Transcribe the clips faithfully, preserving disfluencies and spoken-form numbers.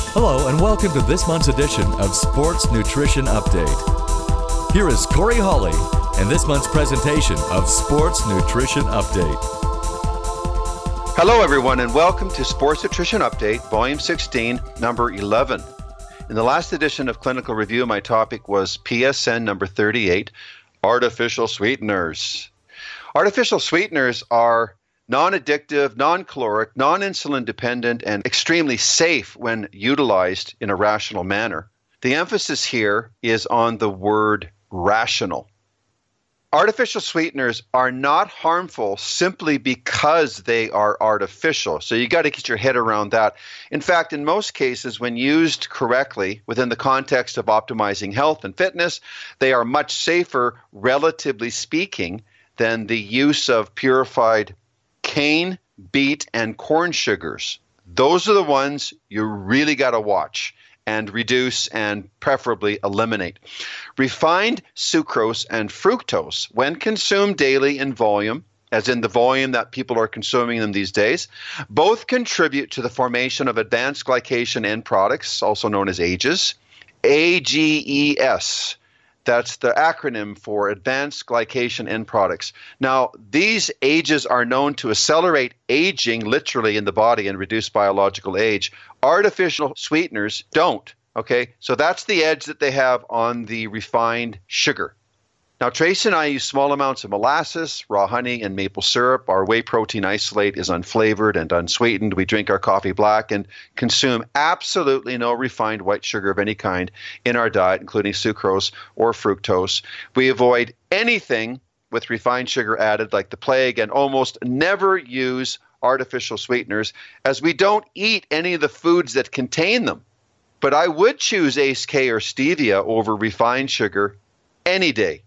Hello and welcome to this month's edition of Sports Nutrition Update. Here is Corey Hawley and this month's presentation of Sports Nutrition Update. Hello everyone and welcome to Sports Nutrition Update, Volume sixteen, Number eleven. In the last edition of Clinical Review, my topic was P S N number thirty-eight, Artificial Sweeteners. Artificial sweeteners are non-addictive, non-caloric, non-insulin dependent, and extremely safe when utilized in a rational manner. The emphasis here is on the word rational. Artificial sweeteners are not harmful simply because they are artificial. So you got to get your head around that. In fact, in most cases, when used correctly within the context of optimizing health and fitness, they are much safer, relatively speaking, than the use of purified cane, beet, and corn sugars. Those are the ones you really got to watch and reduce and preferably eliminate. Refined sucrose and fructose, when consumed daily in volume, as in the volume that people are consuming them these days, both contribute to the formation of advanced glycation end products, also known as A G Es, A G E S. That's the acronym for Advanced Glycation End Products. Now, these A G Es are known to accelerate aging literally in the body and reduce biological age. Artificial sweeteners don't, okay? So that's the edge that they have on the refined sugar. Now, Tracy and I use small amounts of molasses, raw honey, and maple syrup. Our whey protein isolate is unflavored and unsweetened. We drink our coffee black and consume absolutely no refined white sugar of any kind in our diet, including sucrose or fructose. We avoid anything with refined sugar added like the plague and almost never use artificial sweeteners as we don't eat any of the foods that contain them. But I would choose A C E K or stevia over refined sugar any day.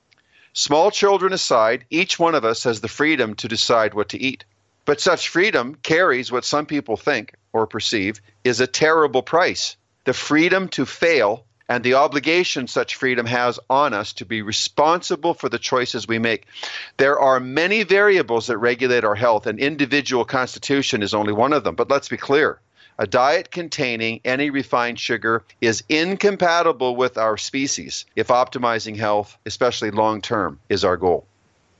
Small children aside, each one of us has the freedom to decide what to eat. But such freedom carries what some people think or perceive is a terrible price. The freedom to fail and the obligation such freedom has on us to be responsible for the choices we make. There are many variables that regulate our health, and individual constitution is only one of them. But let's be clear. A diet containing any refined sugar is incompatible with our species if optimizing health, especially long-term, is our goal.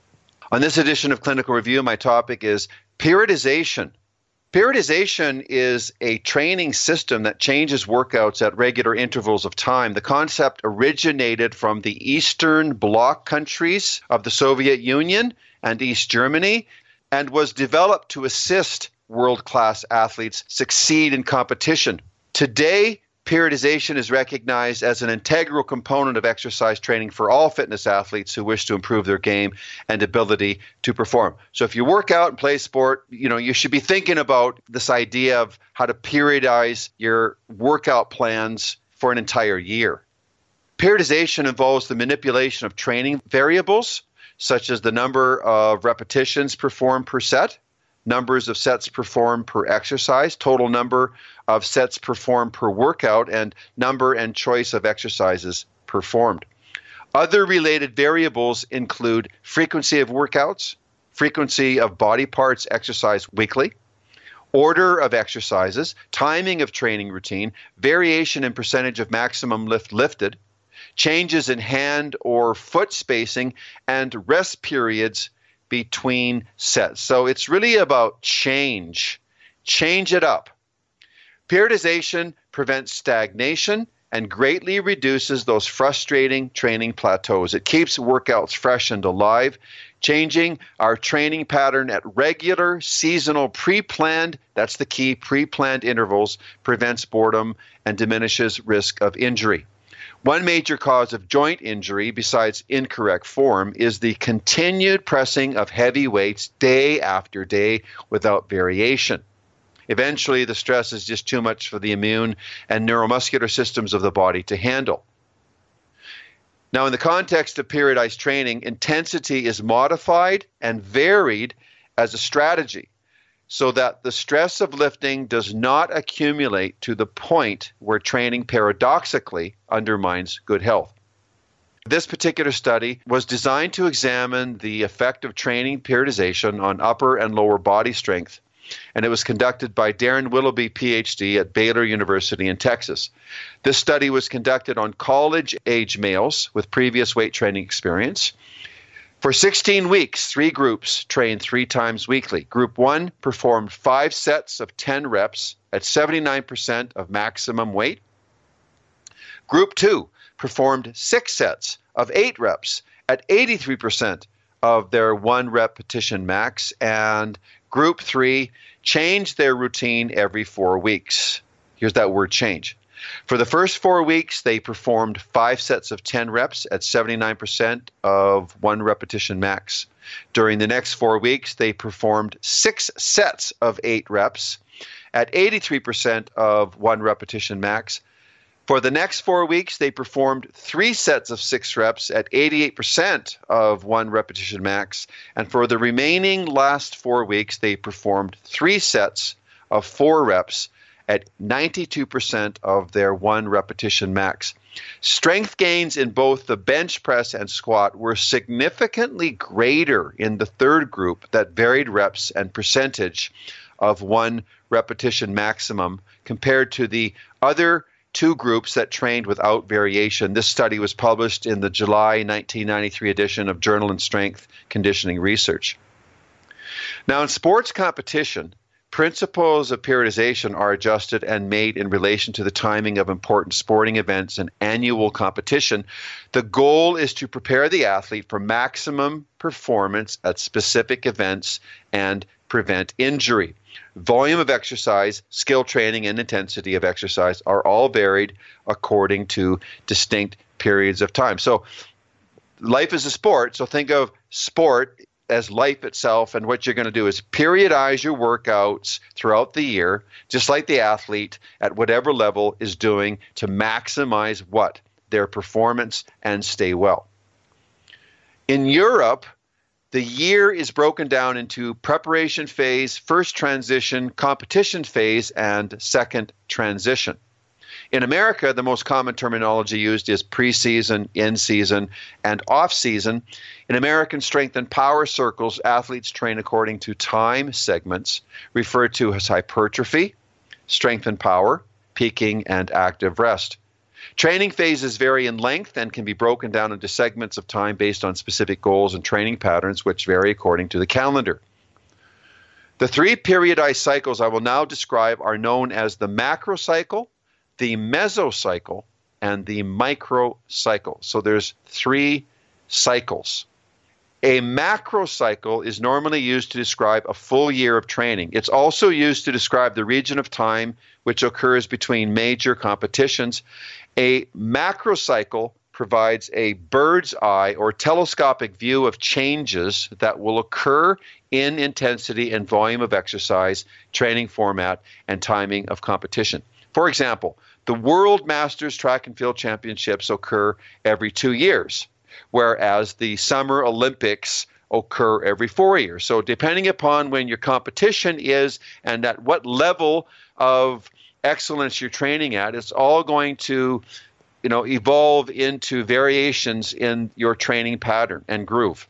On this edition of Clinical Review, my topic is periodization. Periodization is a training system that changes workouts at regular intervals of time. The concept originated from the Eastern Bloc countries of the Soviet Union and East Germany and was developed to assist world-class athletes succeed in competition. Today, periodization is recognized as an integral component of exercise training for all fitness athletes who wish to improve their game and ability to perform. So if you work out and play sport, you know, you should be thinking about this idea of how to periodize your workout plans for an entire year. Periodization involves the manipulation of training variables, such as the number of repetitions performed per set, numbers of sets performed per exercise, total number of sets performed per workout, and number and choice of exercises performed. Other related variables include frequency of workouts, frequency of body parts exercised weekly, order of exercises, timing of training routine, variation in percentage of maximum lift lifted, changes in hand or foot spacing, and rest periods between sets. So it's really about change. Change it up. Periodization prevents stagnation and greatly reduces those frustrating training plateaus. It keeps workouts fresh and alive, changing our training pattern at regular, seasonal, pre-planned, that's the key, pre-planned intervals, prevents boredom and diminishes risk of injury. One major cause of joint injury, besides incorrect form, is the continued pressing of heavy weights day after day without variation. Eventually, the stress is just too much for the immune and neuromuscular systems of the body to handle. Now, in the context of periodized training, intensity is modified and varied as a strategy, so that the stress of lifting does not accumulate to the point where training paradoxically undermines good health. This particular study was designed to examine the effect of training periodization on upper and lower body strength and it was conducted by Darren Willoughby, P H D, at Baylor University in Texas. This study was conducted on college-age males with previous weight training experience. For sixteen weeks, three groups trained three times weekly. Group one performed five sets of ten reps at seventy-nine percent of maximum weight. Group two performed six sets of eight reps at eighty-three percent of their one repetition max. And group three changed their routine every four weeks. Here's that word change. For the first four weeks, they performed five sets of ten reps at seventy-nine percent of one repetition max. During the next four weeks, they performed six sets of eight reps at eighty-three percent of one repetition max. For the next four weeks, they performed three sets of six reps at eighty-eight percent of one repetition max. And for the remaining last four weeks, they performed three sets of four reps at ninety-two percent of their one repetition max. Strength gains in both the bench press and squat were significantly greater in the third group that varied reps and percentage of one repetition maximum compared to the other two groups that trained without variation. This study was published in the July nineteen ninety-three edition of Journal in Strength Conditioning Research. Now, in sports competition, principles of periodization are adjusted and made in relation to the timing of important sporting events and annual competition. The goal is to prepare the athlete for maximum performance at specific events and prevent injury. Volume of exercise, skill training, and intensity of exercise are all varied according to distinct periods of time. So life is a sport, so think of sport as life itself, and what you're going to do is periodize your workouts throughout the year, just like the athlete at whatever level is doing to maximize what? Their performance and stay well. In Europe, the year is broken down into preparation phase, first transition, competition phase, and second transition. In America, the most common terminology used is preseason, in-season, and off-season. In American strength and power circles, athletes train according to time segments referred to as hypertrophy, strength and power, peaking, and active rest. Training phases vary in length and can be broken down into segments of time based on specific goals and training patterns, which vary according to the calendar. The three periodized cycles I will now describe are known as the macrocycle, the mesocycle, and the microcycle. So there's three cycles. A macrocycle is normally used to describe a full year of training. It's also used to describe the region of time which occurs between major competitions. A macrocycle provides a bird's eye or telescopic view of changes that will occur in intensity and volume of exercise, training format, and timing of competition. For example, the World Masters Track and Field Championships occur every two years, whereas the Summer Olympics occur every four years. So depending upon when your competition is and at what level of excellence you're training at, it's all going to, you know, evolve into variations in your training pattern and groove.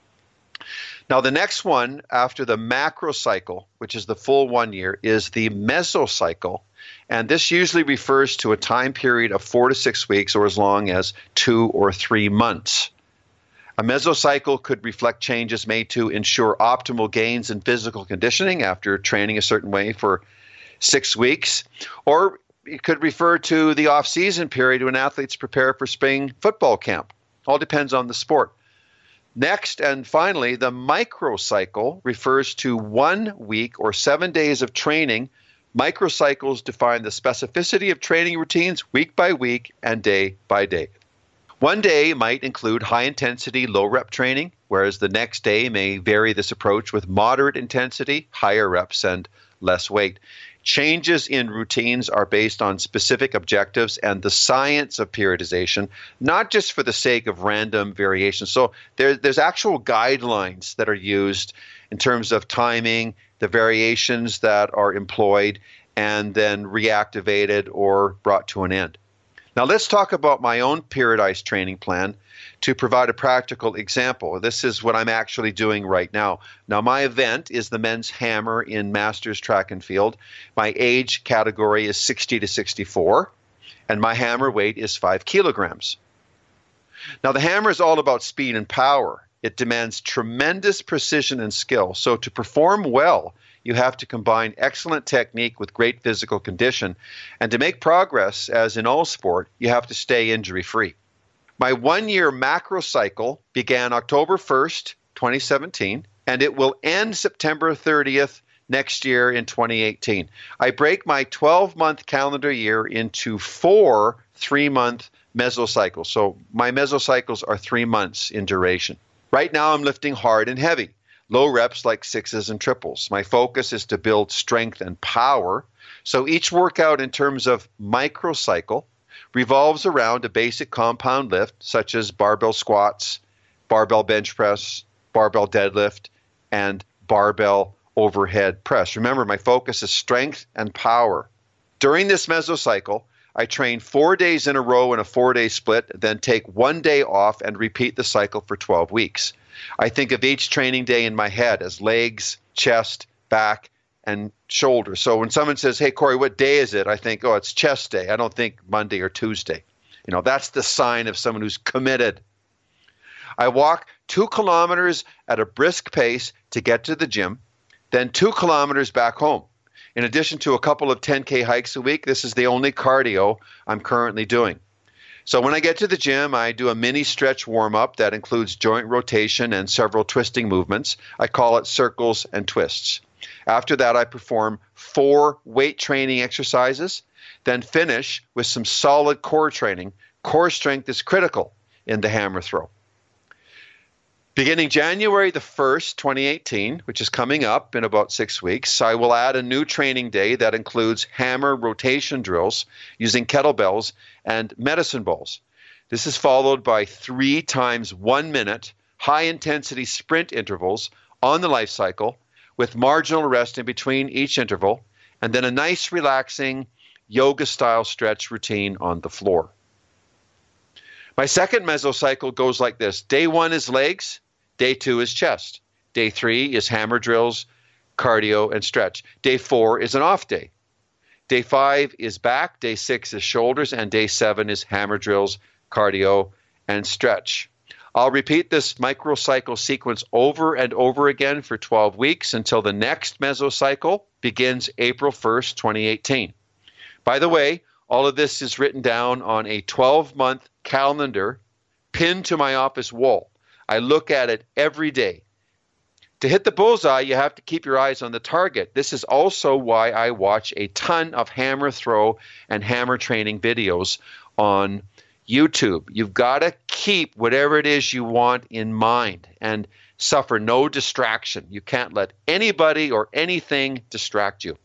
Now, the next one after the macrocycle, which is the full one year, is the mesocycle. And this usually refers to a time period of four to six weeks or as long as two or three months. A mesocycle could reflect changes made to ensure optimal gains in physical conditioning after training a certain way for six weeks, or it could refer to the off-season period when athletes prepare for spring football camp. All depends on the sport. Next, and finally, the microcycle refers to one week or seven days of training. Microcycles define the specificity of training routines week by week and day by day. One day might include high-intensity, low-rep training, whereas the next day may vary this approach with moderate intensity, higher reps, and less weight. Changes in routines are based on specific objectives and the science of periodization, not just for the sake of random variation. So there, there's actual guidelines that are used in terms of timing, the variations that are employed, and then reactivated or brought to an end. Now let's talk about my own periodized training plan to provide a practical example. This is what I'm actually doing right now. Now my event is the men's hammer in Masters Track and Field. My age category is sixty to sixty-four, and my hammer weight is five kilograms. Now the hammer is all about speed and power. It demands tremendous precision and skill. So to perform well, you have to combine excellent technique with great physical condition. And to make progress, as in all sport, you have to stay injury-free. My one-year macro cycle began October first, twenty seventeen, and it will end September thirtieth next year in twenty eighteen. I break my twelve-month calendar year into four three-month mesocycles. So my mesocycles are three months in duration. Right now I'm lifting hard and heavy. Low reps like sixes and triples. My focus is to build strength and power. So each workout in terms of microcycle revolves around a basic compound lift such as barbell squats, barbell bench press, barbell deadlift, and barbell overhead press. Remember, my focus is strength and power. During this mesocycle, I train four days in a row in a four-day split, then take one day off and repeat the cycle for twelve weeks. I think of each training day in my head as legs, chest, back, and shoulders. So when someone says, hey, Corey, what day is it? I think, oh, it's chest day. I don't think Monday or Tuesday. You know, that's the sign of someone who's committed. I walk two kilometers at a brisk pace to get to the gym, then two kilometers back home. In addition to a couple of ten K hikes a week, this is the only cardio I'm currently doing. So when I get to the gym, I do a mini stretch warm-up that includes joint rotation and several twisting movements. I call it circles and twists. After that, I perform four weight training exercises, then finish with some solid core training. Core strength is critical in the hammer throw. Beginning January the first, twenty eighteen, which is coming up in about six weeks, I will add a new training day that includes hammer rotation drills using kettlebells and medicine balls. This is followed by three times one minute high-intensity sprint intervals on the life cycle with marginal rest in between each interval, and then a nice relaxing yoga-style stretch routine on the floor. My second mesocycle goes like this. Day one is legs. Day two is chest. Day three is hammer drills, cardio, and stretch. Day four is an off day. Day five is back. Day six is shoulders. And day seven is hammer drills, cardio, and stretch. I'll repeat this microcycle sequence over and over again for twelve weeks until the next mesocycle begins April first, twenty eighteen. By the way, all of this is written down on a twelve-month calendar pinned to my office wall. I look at it every day. To hit the bullseye, you have to keep your eyes on the target. This is also why I watch a ton of hammer throw and hammer training videos on YouTube. You've got to keep whatever it is you want in mind and suffer no distraction. You can't let anybody or anything distract you.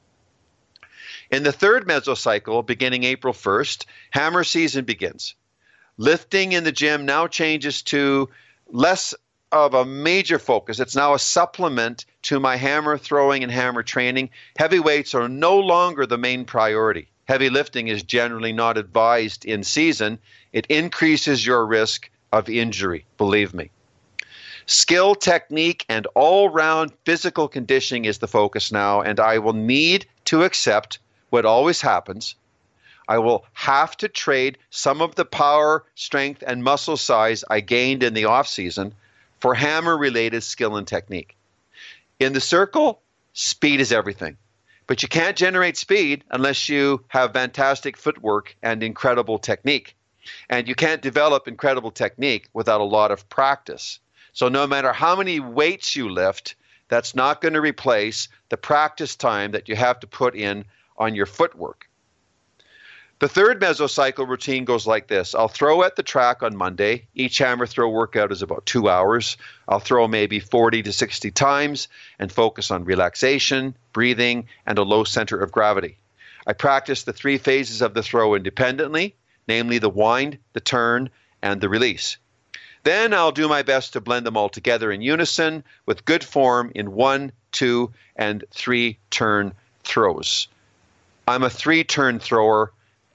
In the third mesocycle, beginning April first, hammer season begins. Lifting in the gym now changes to less of a major focus. It's now a supplement to my hammer throwing and hammer training. Heavy weights are no longer the main priority. Heavy lifting is generally not advised in season. It increases your risk of injury, believe me. Skill, technique, and all-round physical conditioning is the focus now, and I will need to accept what always happens. I will have to trade some of the power, strength, and muscle size I gained in the off-season for hammer-related skill and technique. In the circle, speed is everything. But you can't generate speed unless you have fantastic footwork and incredible technique. And you can't develop incredible technique without a lot of practice. So no matter how many weights you lift, that's not going to replace the practice time that you have to put in on your footwork. The third mesocycle routine goes like this. I'll throw at the track on Monday. Each hammer throw workout is about two hours. I'll throw maybe forty to sixty times and focus on relaxation, breathing, and a low center of gravity. I practice the three phases of the throw independently, namely the wind, the turn, and the release. Then I'll do my best to blend them all together in unison with good form in one, two, and three turn throws. I'm a three turn thrower.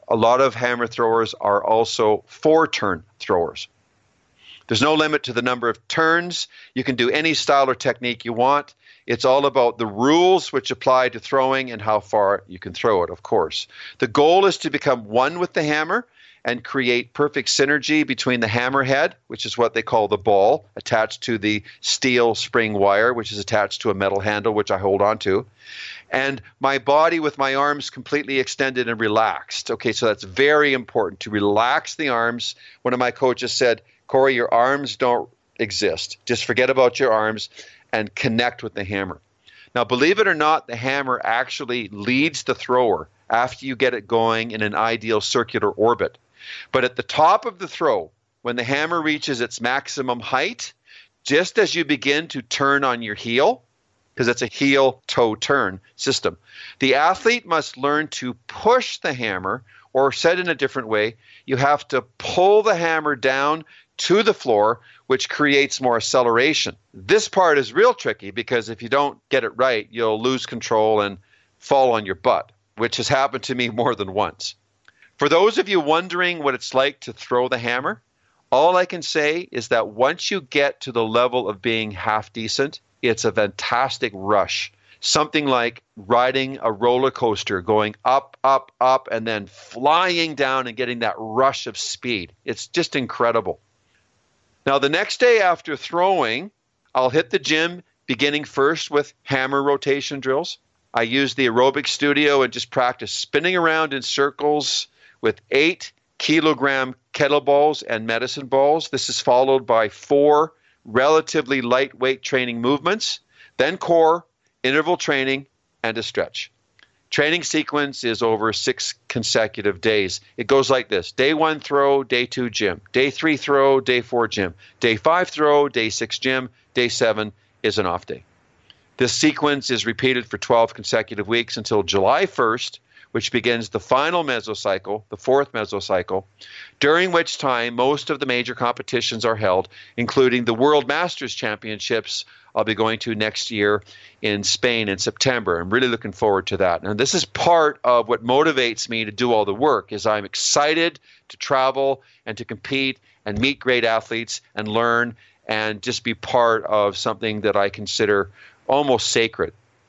a lot of hammer throwers are also four-turn throwers. There's no limit to the number of turns. You can do any style or technique you want. It's all about the rules which apply to throwing and how far you can throw it, of course. The goal is to become one with the hammer and create perfect synergy between the hammerhead, which is what they call the ball, attached to the steel spring wire, which is attached to a metal handle, which I hold on to, and my body with my arms completely extended and relaxed. Okay, so that's very important, to relax the arms. One of my coaches said, Corey, your arms don't exist. Just forget about your arms and connect with the hammer. Now, believe it or not, the hammer actually leads the thrower after you get it going in an ideal circular orbit. But at the top of the throw, when the hammer reaches its maximum height, just as you begin to turn on your heel, because it's a heel-toe turn system, the athlete must learn to push the hammer, or said in a different way, you have to pull the hammer down to the floor, which creates more acceleration. This part is real tricky because if you don't get it right, you'll lose control and fall on your butt, which has happened to me more than once. For those of you wondering what it's like to throw the hammer, all I can say is that once you get to the level of being half decent, it's a fantastic rush. Something like riding a roller coaster, going up, up, up, and then flying down and getting that rush of speed. It's just incredible. Now, the next day after throwing, I'll hit the gym, beginning first with hammer rotation drills. I use the aerobic studio and just practice spinning around in circles with eight kilogram kettlebells and medicine balls. This is followed by four relatively lightweight training movements, then core, interval training, and a stretch. Training sequence is over six consecutive days. It goes like this: day one throw, day two gym, day three throw, day four gym, day five throw, day six gym, day seven is an off day. This sequence is repeated for twelve consecutive weeks until July first, which begins the final mesocycle, the fourth mesocycle, during which time most of the major competitions are held, including the World Masters Championships I'll be going to next year in Spain in September. I'm really looking forward to that. And this is part of what motivates me to do all the work, is I'm excited to travel and to compete and meet great athletes and learn and just be part of something that I consider almost sacred.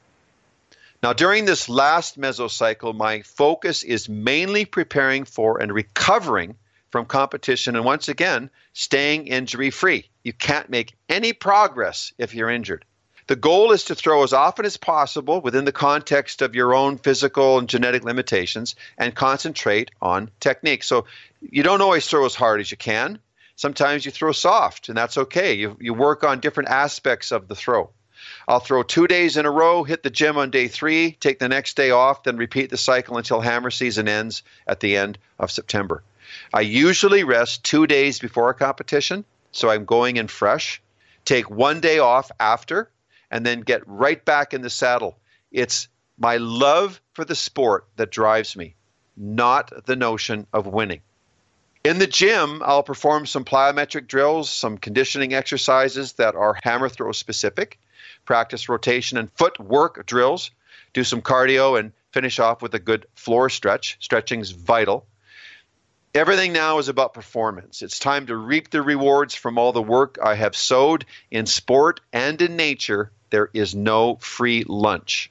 Now, during this last mesocycle, my focus is mainly preparing for and recovering from competition and, once again, staying injury-free. You can't make any progress if you're injured. The goal is to throw as often as possible within the context of your own physical and genetic limitations and concentrate on technique. So you don't always throw as hard as you can. Sometimes you throw soft, and that's okay. You, you work on different aspects of the throw. I'll throw two days in a row, hit the gym on day three, take the next day off, then repeat the cycle until hammer season ends at the end of September. I usually rest two days before a competition, so I'm going in fresh. Take one day off after, and then get right back in the saddle. It's my love for the sport that drives me, not the notion of winning. In the gym, I'll perform some plyometric drills, some conditioning exercises that are hammer throw specific, practice rotation and footwork drills, do some cardio, and finish off with a good floor stretch. Stretching is vital. Everything now is about performance. It's time to reap the rewards from all the work I have sowed in sport and in nature. There is no free lunch.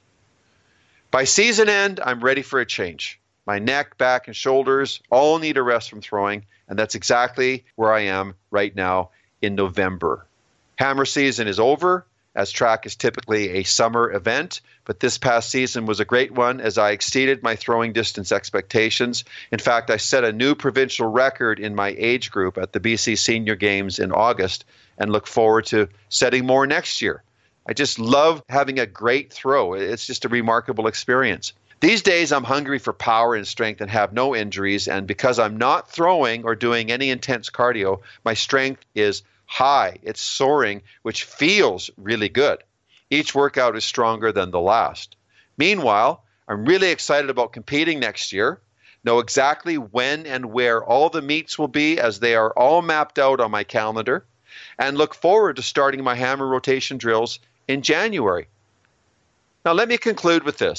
By season end, I'm ready for a change. My neck, back, and shoulders all need a rest from throwing, and that's exactly where I am right now in November. Hammer season is over, as track is typically a summer event, but this past season was a great one as I exceeded my throwing distance expectations. In fact, I set a new provincial record in my age group at the B C Senior Games in August and look forward to setting more next year. I just love having a great throw. It's just a remarkable experience. These days, I'm hungry for power and strength and have no injuries, and because I'm not throwing or doing any intense cardio, my strength is high. It's soaring, which feels really good. Each workout is stronger than the last. Meanwhile, I'm really excited about competing next year, know exactly when and where all the meets will be as they are all mapped out on my calendar, and look forward to starting my hammer rotation drills in January. Now, let me conclude with this.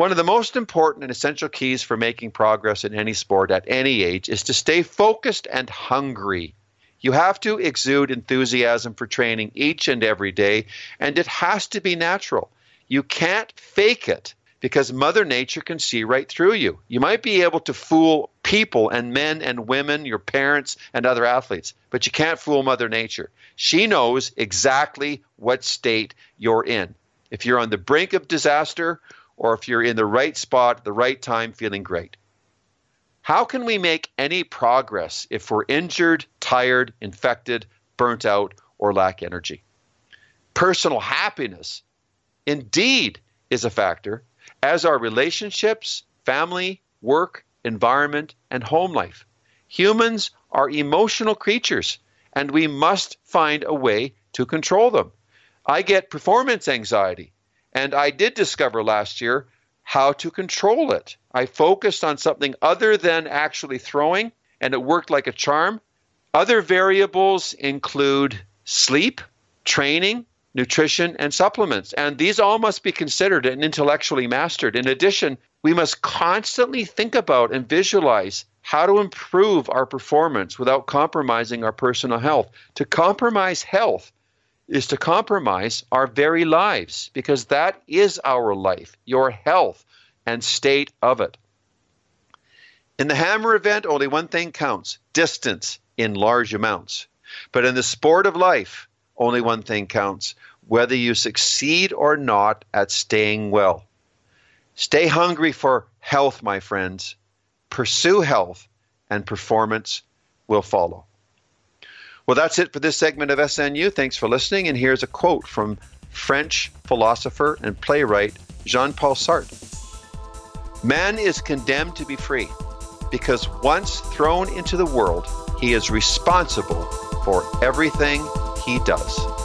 One of the most important and essential keys for making progress in any sport at any age is to stay focused and hungry. You have to exude enthusiasm for training each and every day, and it has to be natural. You can't fake it because Mother Nature can see right through you. You might be able to fool people and men and women, your parents and other athletes, but you can't fool Mother Nature. She knows exactly what state you're in. If you're on the brink of disaster, or if you're in the right spot at the right time feeling great. How can we make any progress if we're injured, tired, infected, burnt out, or lack energy? Personal happiness indeed is a factor, as are relationships, family, work, environment, and home life. Humans are emotional creatures, and we must find a way to control them. I get performance anxiety. And I did discover last year how to control it. I focused on something other than actually throwing, and it worked like a charm. Other variables include sleep, training, nutrition, and supplements. And these all must be considered and intellectually mastered. In addition, we must constantly think about and visualize how to improve our performance without compromising our personal health. To compromise health is to compromise our very lives, because that is our life, your health and state of it. In the hammer event, only one thing counts: distance in large amounts. But in the sport of life, only one thing counts: whether you succeed or not at staying well. Stay hungry for health, my friends. Pursue health, and performance will follow. Well, that's it for this segment of S N U. Thanks for listening. And here's a quote from French philosopher and playwright Jean-Paul Sartre. Man is condemned to be free because once thrown into the world, he is responsible for everything he does.